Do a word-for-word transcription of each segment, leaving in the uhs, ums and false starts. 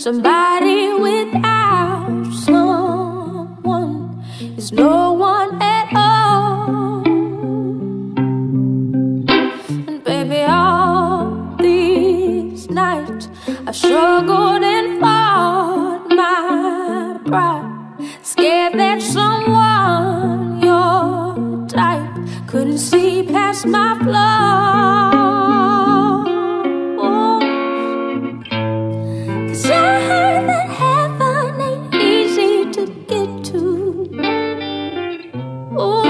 Somebody without someone is no one at all. And baby, all these nights I've struggled and fought my pride, scared that someone your type couldn't see past my flaws. Cause I heard that heaven ain't easy to get to. Ooh.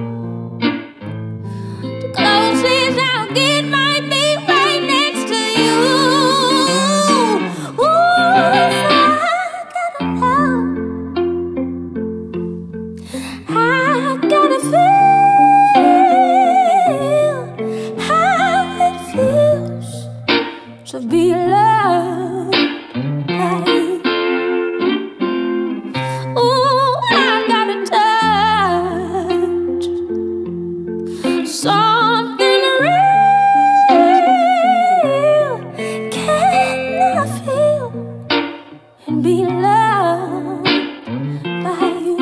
The closest I'll get might be right next to you. Ooh, I gotta know, I gotta feel how it feels to be loved by you. Ooh, I gotta touch something real. Can I feel and be loved by you?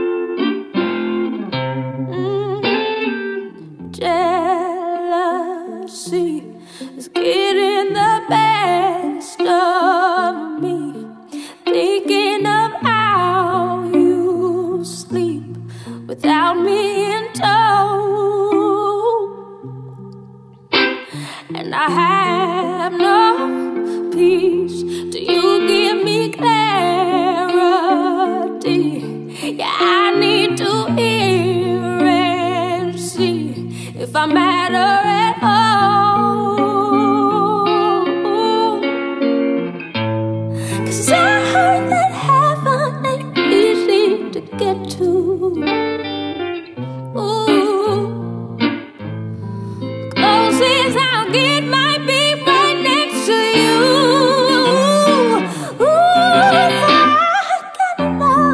Mm. Jealousy is getting the best of me, thinking of how you sleep without me in tow. And I have no peace till you give me clarity. Yeah, I need to hear and see if I matter at all. Cause I heard that heaven ain't easy to get to. Ooh. Closest I'll get might be right next to you. Ooh, I gotta know,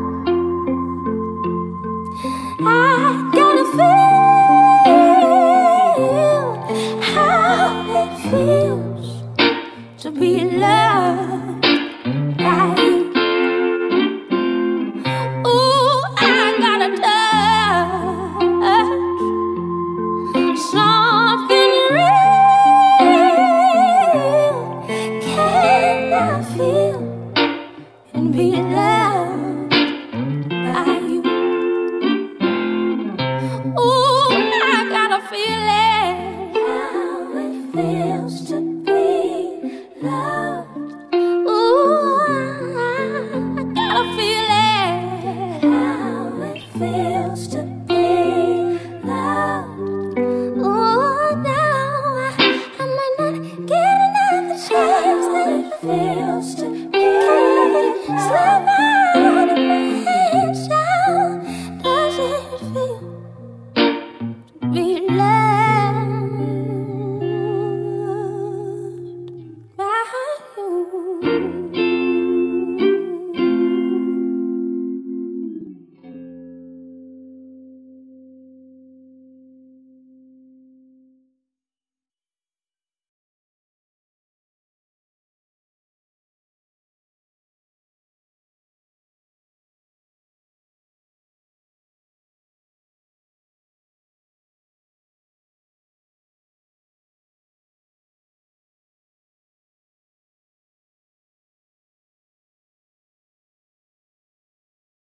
I gotta feel how it feels to be loved by you. Ooh, I gotta touch something real. Can I feel and be loved by you? Ooh, I gotta feel it, how it feels to be loved. Ooh, I, I gotta feel it.